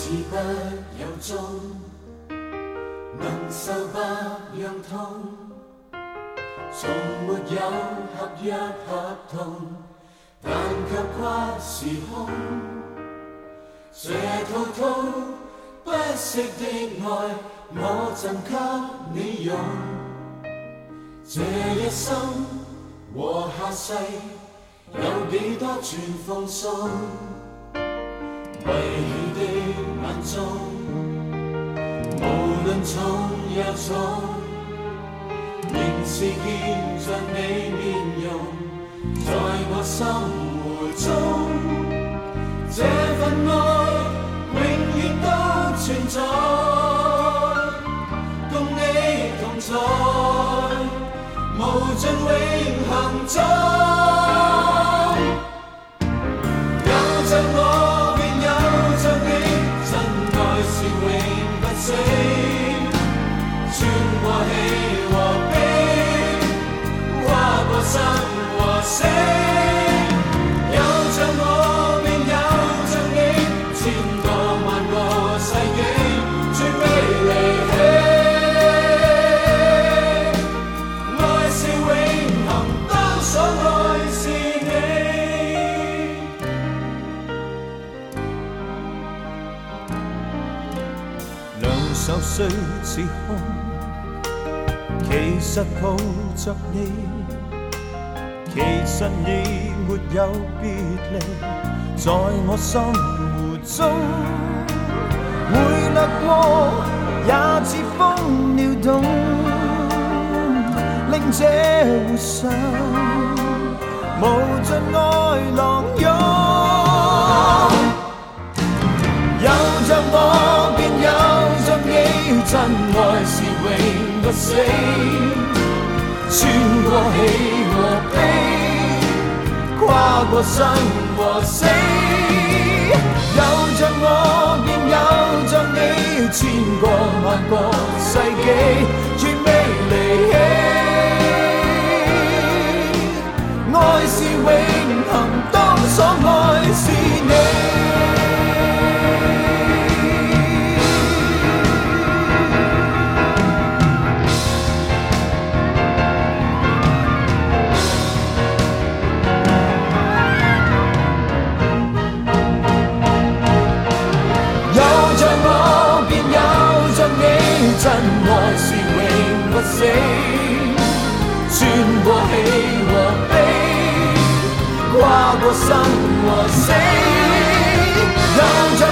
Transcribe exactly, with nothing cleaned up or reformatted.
是不有終，能受百樣痛，從沒有合約合同，但卻跨時空。這套套不息的愛，我贈給你用。這一生和下世，有幾多全奉送？閉起的眼中，無論重又重，仍是見着你面容，在我心湖中，這份愛永遠都存在，共你同在，無盡永恆中，有着我。穿過喜和悲，跨過生和死，有着我便有着你，千個萬個世紀，絕未離棄。愛是永恆，當所愛是你。兩手雖似空，其實抱着你，其實你沒有別離，在我心湖中，會掠過也似風撩動，令這湖上無盡愛浪湧。有着我便有着你，真愛是永不死，穿過喜和悲，跨過生和死，有着我便有着你，千個萬個世紀，絕未離棄。愛是永恆，當所愛是你。真愛是永不死，穿過喜和悲，跨過生和死，有着